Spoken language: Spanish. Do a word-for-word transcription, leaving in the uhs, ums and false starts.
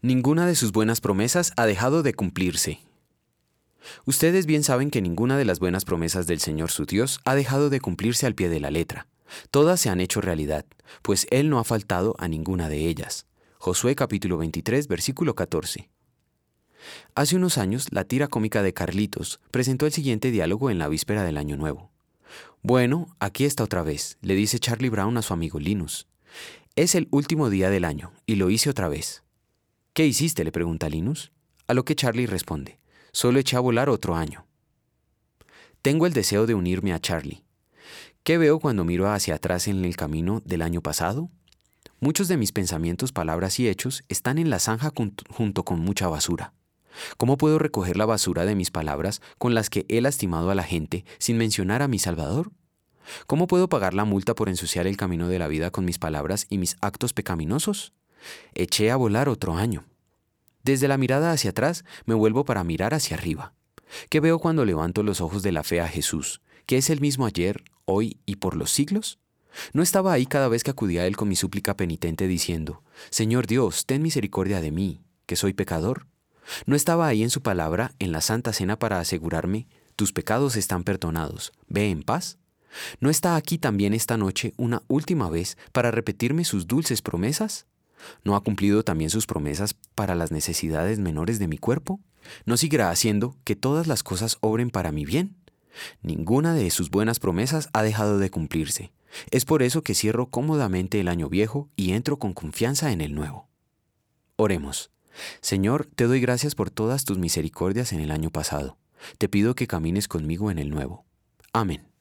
Ninguna de sus buenas promesas ha dejado de cumplirse. Ustedes bien saben que ninguna de las buenas promesas del Señor su Dios ha dejado de cumplirse al pie de la letra. Todas se han hecho realidad, pues Él no ha faltado a ninguna de ellas. Josué capítulo veintitrés, versículo catorce. Hace unos años, la tira cómica de Carlitos presentó el siguiente diálogo en la víspera del Año Nuevo. Bueno, aquí está otra vez, le dice Charlie Brown a su amigo Linus. Es el último día del año, y lo hice otra vez. ¿Qué hiciste?, le pregunta Linus. A lo que Charlie responde, solo eché a volar otro año. Tengo el deseo de unirme a Charlie. ¿Qué veo cuando miro hacia atrás en el camino del año pasado? Muchos de mis pensamientos, palabras y hechos están en la zanja junto con mucha basura. ¿Cómo puedo recoger la basura de mis palabras con las que he lastimado a la gente sin mencionar a mi Salvador? ¿Cómo puedo pagar la multa por ensuciar el camino de la vida con mis palabras y mis actos pecaminosos? Eché a volar otro año. Desde la mirada hacia atrás me vuelvo para mirar hacia arriba. ¿Qué veo cuando levanto los ojos de la fe a Jesús, que es el mismo ayer, hoy y por los siglos? ¿No estaba ahí cada vez que acudía a Él con mi súplica penitente diciendo, Señor Dios, ten misericordia de mí, que soy pecador? ¿No estaba ahí en su palabra, en la Santa Cena, para asegurarme, tus pecados están perdonados, ve en paz? ¿No está aquí también esta noche una última vez para repetirme sus dulces promesas? ¿No ha cumplido también sus promesas para las necesidades menores de mi cuerpo? ¿No seguirá haciendo que todas las cosas obren para mi bien? Ninguna de sus buenas promesas ha dejado de cumplirse. Es por eso que cierro cómodamente el año viejo y entro con confianza en el nuevo. Oremos. Señor, te doy gracias por todas tus misericordias en el año pasado. Te pido que camines conmigo en el nuevo. Amén.